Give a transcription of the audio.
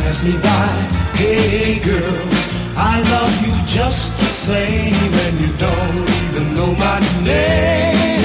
pass me by. Hey girl, I love you just the same, and you don't even know my name.